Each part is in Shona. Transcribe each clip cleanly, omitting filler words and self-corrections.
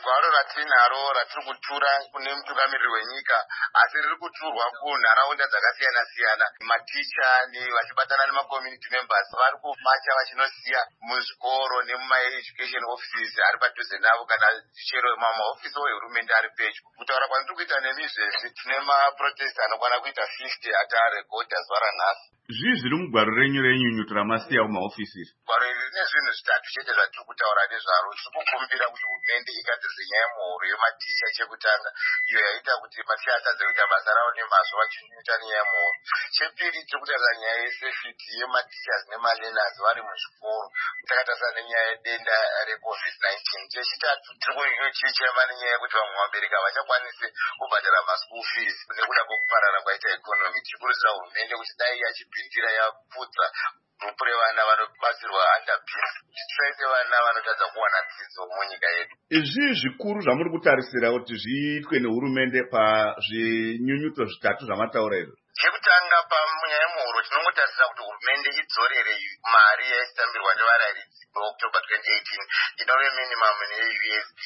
gwaro ratinaro ratiri kutura kune mutungamiriri wenyika asi riri kuturwa kunharaunda dzakasiyana-siyana. Maticha vachibatana nemakommunity members vari kumacha vachinosiya muzvikoro nemumaeducation offices ari padhuze navo kana chero mahofisi ehurumende ari pedyo. Kutaura kwandiri kuita nemizvezvi tine maprotest anokwana kuita 50 ataarekodha zuva ranhasi. Zvii zviri mugwaro renyu renyunyuto ramasiya mumaofisi? Gwaro iri rine zvinhu zvitatu chete zvatiri kutaura nezvaro. Tiri kukumbira kuti hurumende igadzirise nyaya yemuhoro yematicha chekutanga, iyo yaita kuti maticha atadze kuita basa ravo nemazvo vachinyunyuta nenyaya yemuhoro. Chepiri tiri kutarisa nyaya yesafety yematichas nemaleners vari muzvikoro, takatarisa nenyaya yedenda reCovid-19. Chechitatu tiri kuchichema nenyaya yekuti vamwe vabereki havachakwanisi kubhadhara maschool fees nekuda kwekuparara kwaita ikonomi. Tiri kurudzira hurumende kuti dai yachipindira yaputsa grupu revana vanobatsirwa underpins tisaite vana vanotadza kuwana dzidzo munyika yedu. Izvi zvikuru zvamuri kutarisira kuti zviitwe nehurumende pazvinyunyuto zvitatu zvamataura izvo? Chekutanga panyaya yemuhoro tinongotarisira kuti hurumende idzorere mari yaisitambirwa nevarairidzi muOctober 2018 inove minimum neUSD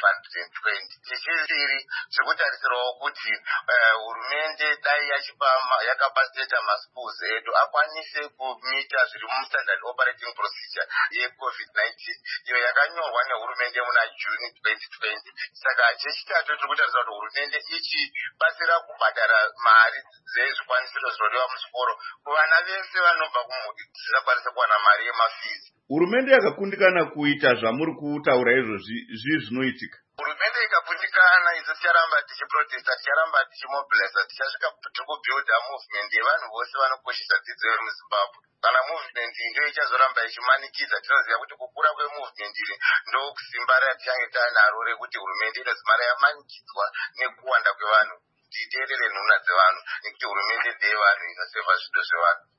520. Chechipiri tiri kutarisirawo kuti hurumende dai yakapasiteta maschools edu akwanise kumita zviri mustandard operating procedure yeCovid-19 iyo yakanyorwa nehurumende muna June 2020. Saka chechitatu tiri kutarisira kuti hurumende ichibatsira kubhadhara mari zvezvikwanisiro zvinodiwa muzvikoro kuvana vese vanobva kumhuri dzisingakwanise kuwana mari yemafizi. Hurumende yakakundikana kuita zvamuri kutaura izvozvi, zvii zvinoitika? Hurumende ikakundikana, isu ticharamba tichiprotesta, ticharamba tichimobiliza, tichasvika tikubuilda movement yevanhu vose vanokoshesa dzidzo yemuZimbabwe. Kana movement ndiyo ichazoramba ichimanikidza, tinoziva kuti kukura kwemovement iri ndokusimba ratichange tanaro rekuti hurumende inozimara yamanikidzwa nekuwanda kwevanhu. Titeerere nhunha dzevanhu nekuti hurumende ndeyevanhu inoseva zvido zvevanhu.